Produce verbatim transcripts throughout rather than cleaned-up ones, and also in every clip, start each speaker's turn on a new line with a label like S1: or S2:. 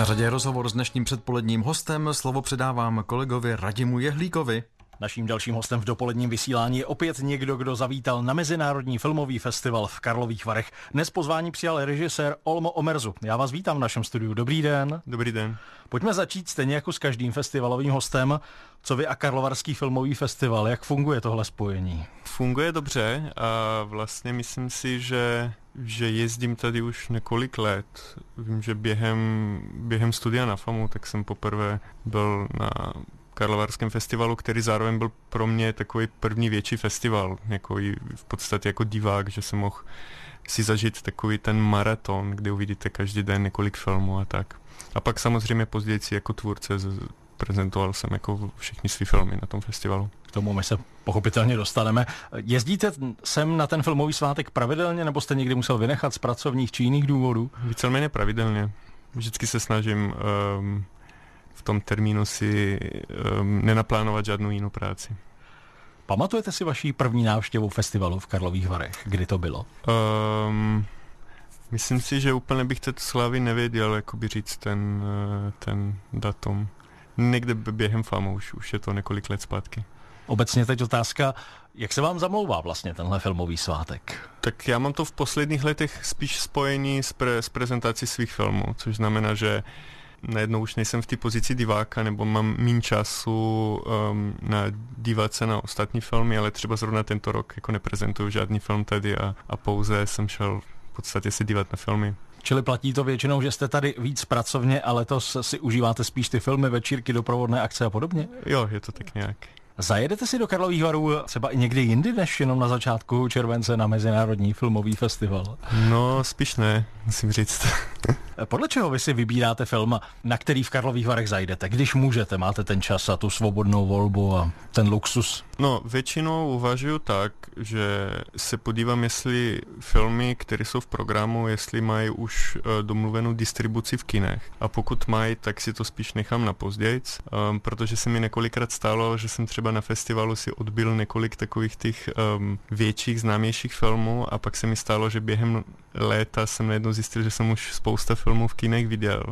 S1: Na řadě je rozhovor s dnešním předpoledním hostem. Slovo předávám kolegovi Radimu Jehlíkovi.
S2: Naším dalším hostem v dopoledním vysílání je opět někdo, kdo zavítal na Mezinárodní filmový festival v Karlových Varech. Dnes pozvání přijal režisér Olmo Omerzu. Já vás vítám v našem studiu. Dobrý den.
S3: Dobrý den.
S2: Pojďme začít stejně jako s každým festivalovým hostem. Co vy a Karlovarský filmový festival, jak funguje tohle spojení?
S3: Funguje dobře a vlastně myslím si, že, že jezdím tady už několik let. Vím, že během, během studia na FAMu, tak jsem poprvé byl na Karlovarském festivalu, který zároveň byl pro mě takový první větší festival, jako v podstatě jako divák, že jsem mohl si zažít takový ten maraton, kde uvidíte každý den několik filmů a tak. A pak samozřejmě později jako tvůrce prezentoval jsem jako všechny svý filmy na tom festivalu.
S2: K tomu my se pochopitelně dostaneme. Jezdíte sem na ten filmový svátek pravidelně, nebo jste někdy musel vynechat z pracovních či jiných důvodů?
S3: Víceméně pravidelně. Vždycky se snažím um, v tom termínu si um, nenaplánovat žádnou jinou práci.
S2: Pamatujete si vaši první návštěvu festivalu v Karlových Varech? Kdy to bylo?
S3: Um, myslím si, že úplně bych této slávy nevěděl, jakoby říct ten, ten datum. Někde během FAMu, už, už je to několik let zpátky.
S2: Obecně teď otázka, jak se vám zamlouvá vlastně tenhle filmový svátek?
S3: Tak já mám to v posledních letech spíš spojení s, pre, s prezentací svých filmů, což znamená, že najednou už nejsem v té pozici diváka, nebo mám méně času um, na dívat se na ostatní filmy, ale třeba zrovna tento rok jako neprezentuju žádný film tady a, a pouze jsem šel v podstatě se dívat na filmy.
S2: Čili platí to většinou, že jste tady víc pracovně a letos si užíváte spíš ty filmy, večírky, doprovodné akce a podobně?
S3: Jo, je to tak nějak.
S2: Zajedete si do Karlových Varů třeba i někdy jindy, než jenom na začátku července na Mezinárodní filmový festival?
S3: No, spíš ne, musím říct.
S2: Podle čeho vy si vybíráte film, na který v Karlových Varech zajdete? Když můžete, máte ten čas a tu svobodnou volbu a ten luxus?
S3: No, většinou uvažuji tak, že se podívám, jestli filmy, které jsou v programu, jestli mají už uh, domluvenou distribuci v kinech. A pokud mají, tak si to spíš nechám na pozdějc, um, protože se mi několikrát stalo, že jsem třeba na festivalu si odbil několik takových těch um, větších, známějších filmů a pak se mi stalo, že během léta jsem najednou zjistil, že jsem už spousta filmů v kinech viděl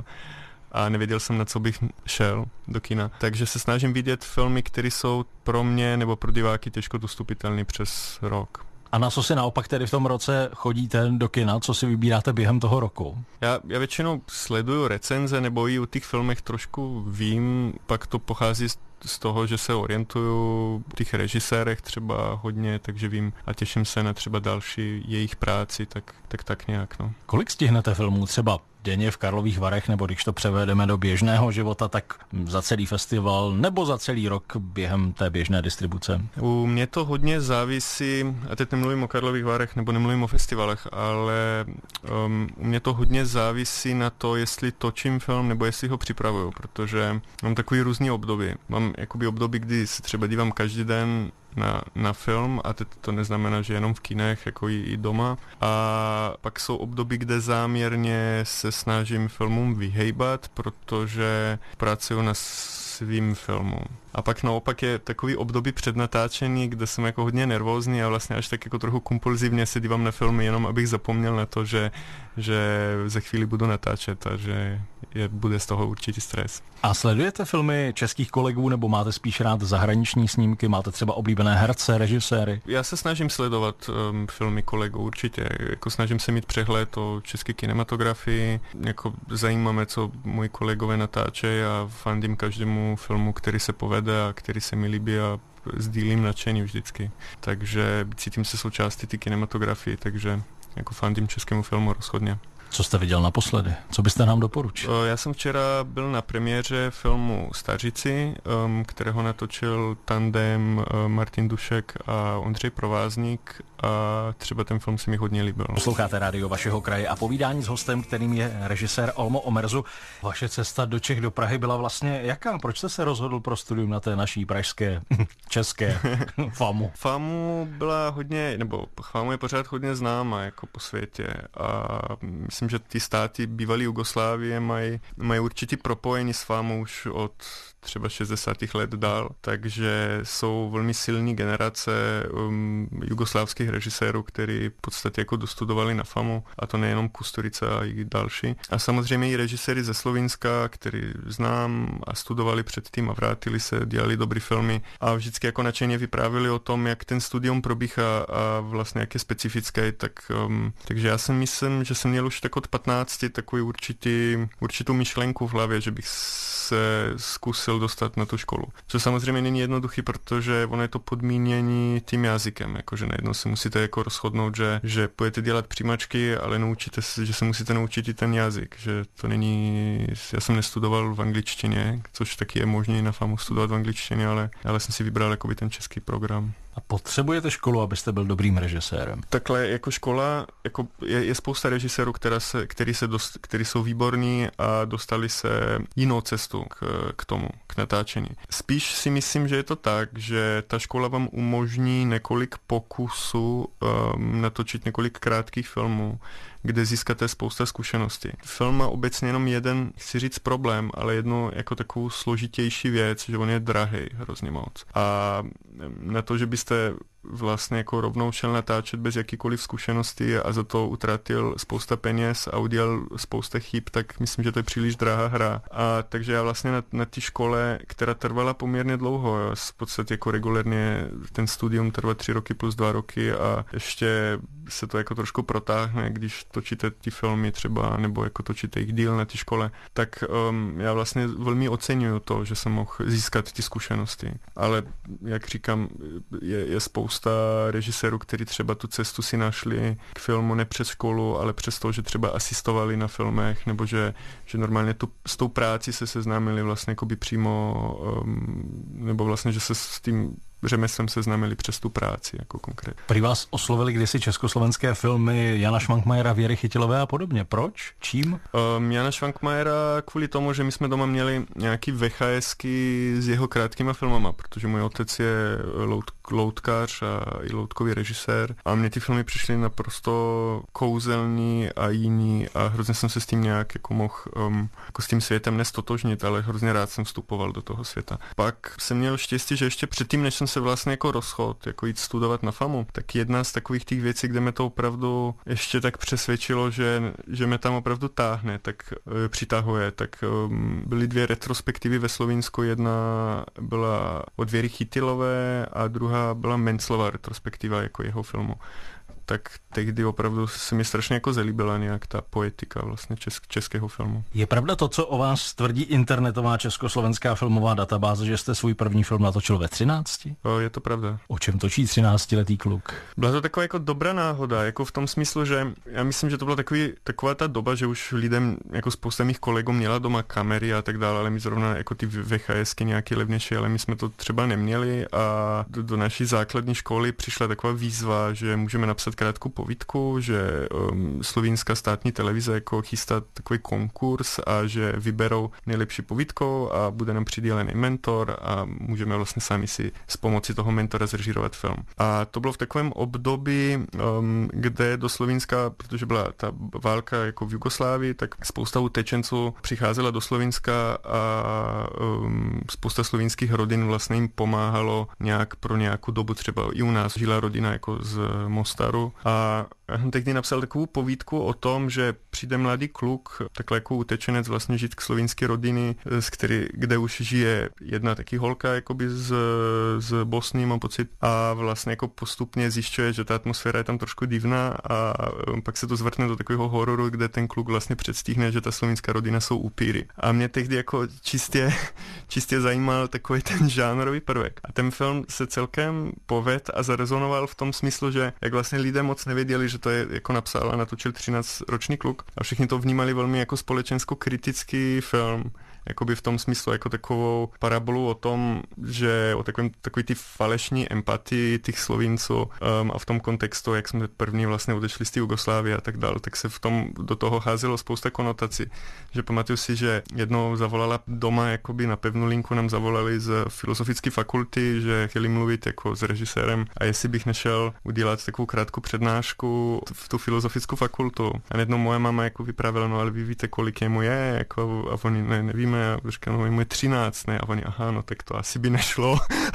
S3: a nevěděl jsem, na co bych šel do kina. Takže se snažím vidět filmy, které jsou pro mě nebo pro diváky těžko dostupitelné přes rok.
S2: A na co si naopak tedy v tom roce chodíte do kina? Co si vybíráte během toho roku?
S3: Já, já většinou sleduju recenze nebo i u těch filmech trošku vím, pak to pochází z, z toho, že se orientuju v těch režisérech třeba hodně, takže vím a těším se na třeba další jejich práci, tak tak, tak nějak. No.
S2: Kolik stihnete filmů třeba denně v Karlových Varech, nebo když to převedeme do běžného života, tak za celý festival nebo za celý rok během té běžné distribuce?
S3: U mě to hodně závisí, a teď nemluvím o Karlových Varech nebo nemluvím o festivalech, ale um, u mě to hodně závisí na to, jestli točím film nebo jestli ho připravuju, protože mám takový různý období. Mám jakoby období, kdy se třeba dívám každý den na, na film a teď to neznamená, že jenom v kinech, jako i, i doma. A pak jsou období, kde záměrně se snažím filmům vyhejbat, protože pracuju na svým filmu. A pak naopak je takový období před natáčení, kde jsem jako hodně nervózní a vlastně až tak jako trochu kompulzivně se dívám na filmy, jenom abych zapomněl na to, že, že za chvíli budu natáčet a že je, bude z toho určitý stres.
S2: A sledujete filmy českých kolegů nebo máte spíš rád zahraniční snímky? Máte třeba oblíbené herce, režiséry?
S3: Já se snažím sledovat um, filmy kolegů určitě. Jako snažím se mít přehled o české kinematografii. Jako zajímá mě, co moji kolegové natáčejí a fandím každému filmu, který se povede a který se mi líbí a sdílím nadšení vždycky. Takže cítím se součástí ty kinematografii, takže jako fandím českému filmu rozhodně.
S2: Co jste viděl naposledy? Co byste nám doporučil?
S3: Já jsem včera byl na premiéře filmu Stařici, kterého natočil tandem Martin Dušek a Ondřej Provázník a třeba ten film se mi hodně líbil.
S2: Posloucháte rádio vašeho kraje a povídání s hostem, kterým je režisér Olmo Omerzu. Vaše cesta do Čech, do Prahy byla vlastně jaká? Proč jste se rozhodl pro studium na té naší pražské, české FAMu?
S3: FAMu byla hodně, nebo FAMu je pořád hodně známá jako po světě a myslím myslím, že ty státy bývalé Jugoslávie mají, mají určitý propojení s vámou už od třeba šedesátých let dál, takže jsou velmi silní generace um, jugoslávských režisérů, kteří v podstatě jako dostudovali na FAMu, a to nejenom Kusturica a i další. A samozřejmě i režiséry ze Slovinska, který znám a studovali předtím a vrátili se, dělali dobrý filmy a vždycky jako nadšeně vyprávěli o tom, jak ten studium probíhá a vlastně jak je specifické, tak, um, takže já si myslím, že jsem měl už tak od patnácti takový určitý, určitou myšlenku v hlavě, že bych se zkusil dostat na tu školu. Co samozřejmě není jednoduchý, protože ono je to podmínění tím jazykem, jakože najednou se musíte jako rozhodnout, že, že budete dělat přijímačky, ale naučíte se, že se musíte naučit i ten jazyk, že to není, já jsem nestudoval v angličtině, což taky je možné na FAMu studovat v angličtině, ale, ale jsem si vybral jakoby ten český program.
S2: A potřebujete školu, abyste byl dobrým režisérem?
S3: Takhle jako škola, jako je, je spousta režisérů, která se, který, se dost, který jsou výborní a dostali se jinou cestu k, k tomu, k natáčení. Spíš si myslím, že je to tak, že ta škola vám umožní několik pokusů um, natočit několik krátkých filmů, kde získáte spousta zkušeností. Film má obecně jenom jeden, chci říct problém, ale jednu jako takovou složitější věc, že on je drahý hrozně moc. A na to, že byste vlastně jako rovnou šel natáčet bez jakýkoliv zkušenosti a za to utratil spousta peněz a udělal spousta chyb, tak myslím, že to je příliš drahá hra. A takže já vlastně na, na té škole, která trvala poměrně dlouho, v podstatě jako regulérně ten studium trvá tři roky plus dva roky a ještě se to jako trošku protáhne, když točíte ty filmy třeba, nebo jako točíte jich díl na té škole, tak um, já vlastně velmi oceňuju to, že jsem mohl získat ty zkušenosti. Ale jak říkám, je, je spousta režisérů, kteří třeba tu cestu si našli k filmu ne přes školu, ale přes to, že třeba asistovali na filmech, nebo že, že normálně tu, s tou práci se seznámili vlastně jakoby přímo, um, nebo vlastně, že se s tím řemeslem seznámili přes tu práci jako konkrétně.
S2: Prý vás oslovili kdysi československé filmy Jana Švankmajera, Věry Chytilové a podobně. Proč? Čím?
S3: Um, Jana Švankmajera kvůli tomu, že my jsme doma měli nějaký VHSky s jeho krátkýma filmama, protože můj otec je lout, loutkář a i loutkový režisér a mně ty filmy přišly naprosto kouzelný a jiný a hrozně jsem se s tím nějak jako mohl um, jako s tím světem nestotožnit, ale hrozně rád jsem vstupoval do toho světa. Pak jsem měl štěstí, že ještě předtím, než jsem se vlastně jako rozchod, jako jít studovat na FAMu, tak jedna z takových těch věcí, kde mě to opravdu ještě tak přesvědčilo, že, že mě tam opravdu táhne, tak e, přitahuje, tak e, byly dvě retrospektivy ve Slovinsku, jedna byla od Věry Chytilové a druhá byla Menclova retrospektiva jako jeho filmu. Tak tehdy opravdu se mi strašně jako zalíbila nějak ta poetika vlastně česk, českého filmu.
S2: Je pravda to, co o vás tvrdí internetová československá filmová databáze, že jste svůj první film natočil ve třinácti?
S3: O, je to pravda.
S2: O čem točí třináctiletý kluk?
S3: Byla to taková jako dobrá náhoda, jako v tom smyslu, že já myslím, že to byla takový, taková ta doba, že už lidem, jako spousta mých kolegů měla doma kamery a tak dále, ale my zrovna jako ty VHSky nějaký levnější, ale my jsme to třeba neměli a do, do naší základní školy přišla taková výzva, že můžeme napsat krátkou povídku, že um, slovinská státní televize jako chystá takový konkurs a že vyberou nejlepší povídku a bude nám přidělený mentor a můžeme vlastně sami si s pomocí toho mentora zrežírovat film. A to bylo v takovém období, um, kde do Slovinska, protože byla ta válka jako v Jugoslávii, tak spousta utečenců přicházela do Slovinska a um, spousta slovinských rodin vlastně jim pomáhalo nějak pro nějakou dobu, třeba i u nás žila rodina jako z Mostaru. A já jsem tehdy napsal takovou povídku o tom, že přijde mladý kluk, takhle jako utečenec vlastně žít k slovinské rodiny, z který, kde už žije jedna taky holka jakoby z, z Bosny, mám pocit, a vlastně jako postupně zjišťuje, že ta atmosféra je tam trošku divná a pak se to zvrtne do takového hororu, kde ten kluk vlastně předstihne, že ta slovinská rodina jsou upíry. A mě tehdy jako čistě, čistě zajímal takový ten žánrový prvek. A ten film se celkem poved a zarezonoval v tom smyslu, že jak vlastně lidé moc nevěděli, že to je jako napsal a natočil třináctiročný kluk a všichni to vnímali velmi jako společensko-kritický film, jakoby v tom smyslu jako takovou parabolu o tom, že o takovém, takový ty falešní empatii těch Slovínců um, a v tom kontextu, jak jsme první vlastně odešli z té Jugoslávie a tak dále, tak se v tom do toho házelo spousta konotací. Že pamatuju si, že jednou zavolala doma jakoby na pevnou linku, nám zavolali z filozofické fakulty, že chtěli mluvit jako s režisérem a jestli bych nešel udělat takovou krátkou přednášku v tu filozofickou fakultu. A jednou moje mama jako vyprávěla, no ale vy víte, kolik jemu je, jako, a oni ne, nevíme, a říkám, no jemu je třináct, ne, a oni, aha, no tak to asi by nešlo.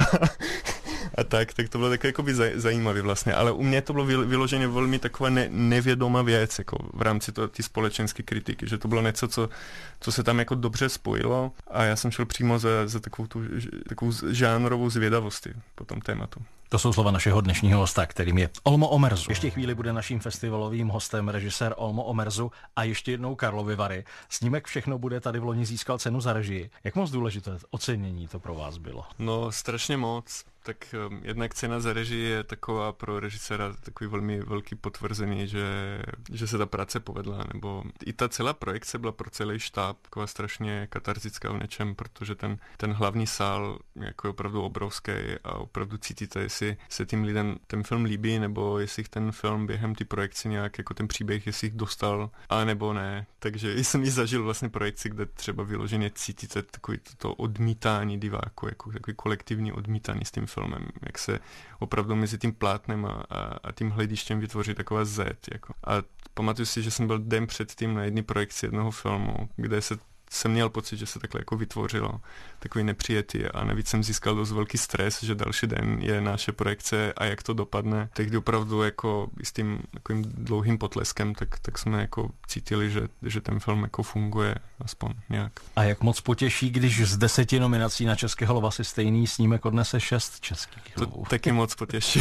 S3: A tak, tak to bylo takové jakoby zajímavé vlastně, ale u mě to bylo vyloženě velmi taková ne, nevědomá věc, jako v rámci té společenské kritiky, že to bylo něco, co, co se tam jako dobře spojilo a já jsem šel přímo za, za takovou, tu, takovou žánrovou zvědavostí po tom tématu.
S2: To jsou slova našeho dnešního hosta, kterým je Olmo Omerzu. Ještě chvíli bude naším festivalovým hostem režisér Olmo Omerzu a ještě jednou Karlovy Vary. Snímek Všechno bude tady v loni získal cenu za režii. Jak moc důležité ocenění to pro vás bylo?
S3: No, strašně moc. Tak um, jednak cena za režii je taková pro režiséra takový velmi velký potvrzení, že, že se ta práce povedla, nebo i ta celá projekce byla pro celý štáb taková strašně katarzická v něčem, protože ten, ten hlavní sál jako je opravdu obrovský a opravdu cítíte, jestli se tím lidem ten film líbí, nebo jestli ten film během ty projekce nějak jako ten příběh, jestli jich dostal, a nebo ne. Takže jsem ji zažil vlastně projekci, kde třeba vyloženě cítíte takový to odmítání diváku, jako takový kolektivní odmítání s tím filmem, jak se opravdu mezi tím plátnem a, a, a tím hledištěm vytvoří taková zet. Jako. A pamatuju si, že jsem byl den předtím na jedné projekci jednoho filmu, kde se jsem měl pocit, že se takhle jako vytvořilo takový nepřijetí a navíc jsem získal dost velký stres, že další den je naše projekce a jak to dopadne. Tehdy opravdu jako s tím takovým dlouhým potleskem, tak, tak jsme jako cítili, že, že ten film jako funguje aspoň nějak.
S2: A jak moc potěší, když z deseti nominací na Českého lva si stejný snímek odnese šest českých lvů?
S3: To taky moc potěší.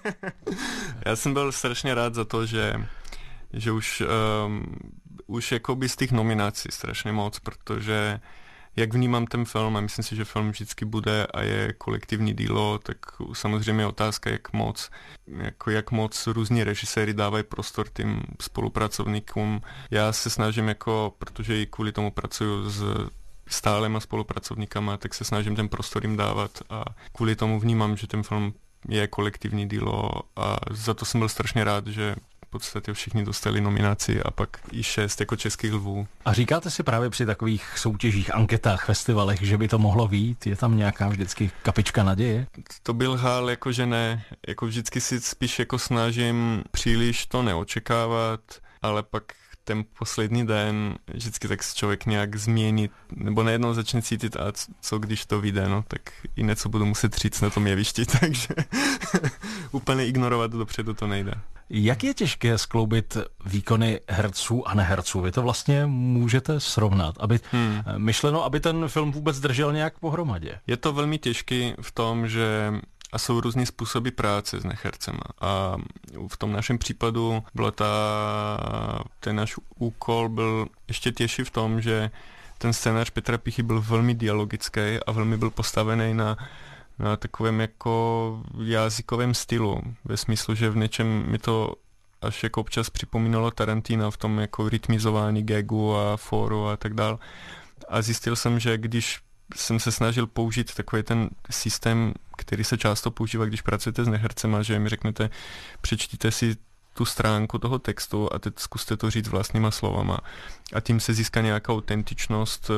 S3: Já jsem byl strašně rád za to, že že už, um, už jakoby z těch nominací strašně moc, protože jak vnímám ten film, a myslím si, že film vždycky bude a je kolektivní dílo, tak samozřejmě je otázka, jak moc, jako jak moc různí režiséry dávají prostor tím spolupracovníkům. Já se snažím, jako, protože i kvůli tomu pracuju s stálema spolupracovníkama, tak se snažím ten prostor jim dávat a kvůli tomu vnímám, že ten film je kolektivní dílo a za to jsem byl strašně rád, že v podstatě všichni dostali nominaci a pak i šest jako českých lvů.
S2: A říkáte si právě při takových soutěžích, anketách, festivalech, že by to mohlo vyjít? Je tam nějaká vždycky kapička naděje?
S3: To byl hál, jako že ne. Jako vždycky si spíš jako snažím příliš to neočekávat, ale pak ten poslední den vždycky tak se člověk nějak změní, nebo najednou začne cítit, a co když to vyjde, no, tak i něco budu muset říct na tom jevišti, takže úplně ignorovat dopředu to nejde.
S2: Jak je těžké skloubit výkony herců a neherců? Vy to vlastně můžete srovnat, aby hmm. myšleno, aby ten film vůbec držel nějak pohromadě.
S3: Je to velmi těžké v tom, že a jsou různý způsoby práce s nehercema. A v tom našem případu byla ta, ten náš úkol byl ještě těžší v tom, že ten scénář Petra Pichy byl velmi dialogický a velmi byl postavený na, na takovém jako jazykovém stylu. Ve smyslu, že v něčem mi to až jako občas připomínalo Tarantina v tom jako rytmizování gagu a fóru a tak dál. A zjistil jsem, že když jsem se snažil použít takový ten systém, který se často používá, když pracujete s nehercema, že mi řeknete, přečtíte si tu stránku toho textu a teď zkuste to říct vlastníma slovama. A tím se získá nějaká autentičnost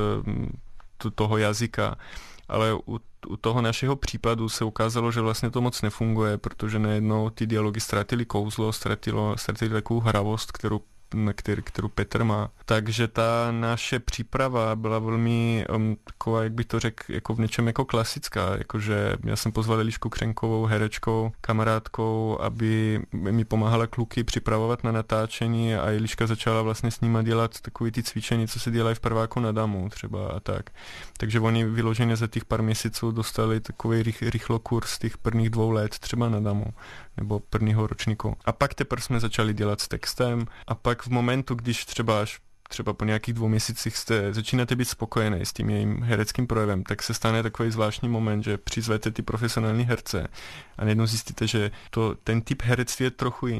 S3: toho jazyka. Ale u, u toho našeho případu se ukázalo, že vlastně to moc nefunguje, protože najednou ty dialogy ztratily kouzlo, ztratilo, ztratili takovou hravost, kterou Který, kterou Petr má. Takže ta naše příprava byla velmi um, taková, jak bych to řekl, jako v něčem jako klasická. Jakože já jsem pozval Elišku Křenkovou, herečkou, kamarádkou, aby mi pomáhala kluky připravovat na natáčení a Eliška začala vlastně s nima dělat takový ty cvičení, co se dělají v prváku na damu třeba a tak. Takže oni vyloženě za těch pár měsíců dostali takový rych, rychlokurs těch prvních dvou let třeba na damu nebo prvního ročníku. A pak teprve jsme začali dělat s textem a pak v momentu, když třeba až třeba po nějakých dvou měsících jste, začínáte být spokojený s tím jejím hereckým projevem, tak se stane takový zvláštní moment, že přizvete ty profesionální herce a najednou zjistíte, že to, ten typ herectví je trochu jiný.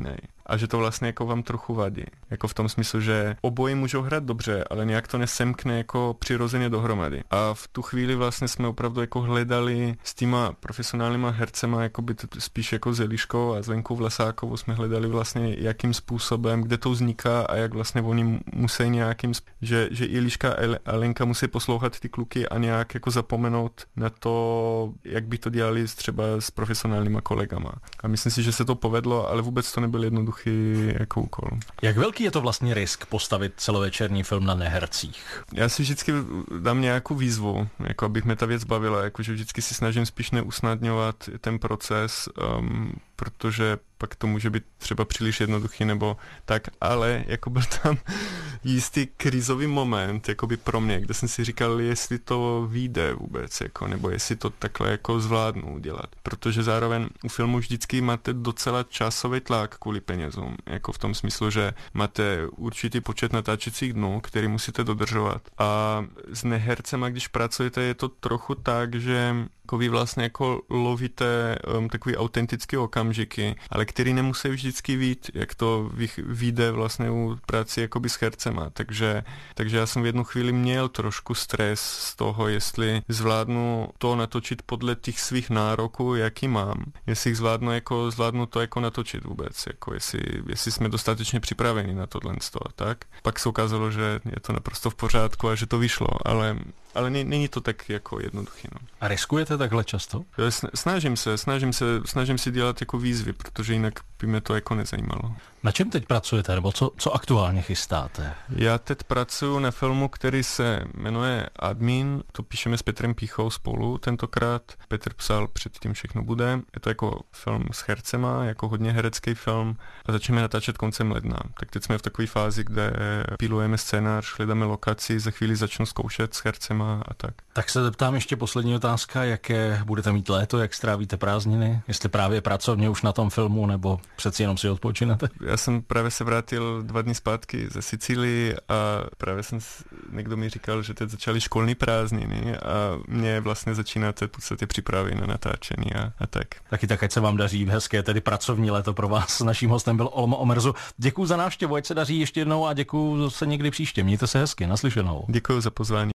S3: a že to vlastně jako vám trochu vadí. Jako v tom smyslu, že oboji můžou hrát dobře, ale nějak to nesemkne jako přirozeně dohromady. A v tu chvíli vlastně jsme opravdu jako hledali s týma profesionálníma hercema, jako by to spíš jako s Eliškou a s Lenkou Vlasákovou jsme hledali vlastně jakým způsobem, kde to vzniká a jak vlastně oni musí nějakým, že, že Eliška a Lenka musí poslouchat ty kluky a nějak jako zapomenout na to, jak by to dělali třeba s profesionálníma kolegama. A myslím si, že se to povedlo, ale vůbec to nebyl jednoduchý jako úkol.
S2: Jak velký je to vlastně risk postavit celovečerní film na nehercích?
S3: Já si vždycky dám nějakou výzvu, jako abych mě ta věc bavila, jakože vždycky si snažím spíš neusnadňovat ten proces, um, protože pak to může být třeba příliš jednoduchý nebo tak, ale jako byl tam jistý krizový moment, jakoby pro mě, kde jsem si říkal, jestli to vyjde vůbec, jako, nebo jestli to takhle jako zvládnu udělat. Protože zároveň u filmu vždycky máte docela časový tlak kvůli penězům, jako v tom smyslu, že máte určitý počet natáčecích dnů, který musíte dodržovat. A s nehercema, když pracujete, je to trochu tak, že jako vy vlastně jako lovíte um, takový autentický okamžiky, ale který nemusí vždycky vít, jak to vyjde vlastně u práci jakoby s hercema. Takže, takže já jsem v jednu chvíli měl trošku stres z toho, jestli zvládnu to natočit podle těch svých nároků, jaký mám. Jestli zvládnu, jako, zvládnu to jako natočit vůbec, jako jestli, jestli jsme dostatečně připraveni na tohle a tak. Pak se ukázalo, že je to naprosto v pořádku a že to vyšlo, ale ale není to tak jako jednoduchý. No.
S2: A riskujete takhle často?
S3: Snažím se, snažím se, snažím si dělat jako výzvy, protože jinak by mě to jako nezajímalo.
S2: Na čem teď pracujete, nebo co, co aktuálně chystáte?
S3: Já teď pracuji na filmu, který se jmenuje Admin, to píšeme s Petrem Píchou spolu tentokrát. Petr psal Předtím všechno bude. Je to jako film s hercema, jako hodně herecký film a začneme natáčet koncem ledna. Tak teď jsme v takové fázi, kde pilujeme scénář, hledáme lokaci, za chvíli začnu zkoušet s hercema a tak.
S2: Tak se zeptám ještě poslední otázka, jaké budete mít léto, jak strávíte prázdniny, jestli právě pracovně už na tom filmu, nebo přeci jenom si odpočinete?
S3: Já jsem právě se vrátil dva dny zpátky ze Sicílii a právě jsem, někdo mi říkal, že teď začaly školní prázdniny a mě vlastně začíná teď v podstatě přípravy na natáčení a, a tak.
S2: Taky tak, ať se vám daří hezké, tedy pracovní léto pro vás. Naším hostem byl Olmo Omerzu. Děkuju za návštěvu, ať se daří ještě jednou a děkuju se někdy příště. Mějte se hezky, naslyšenou.
S3: Děkuju za pozvání.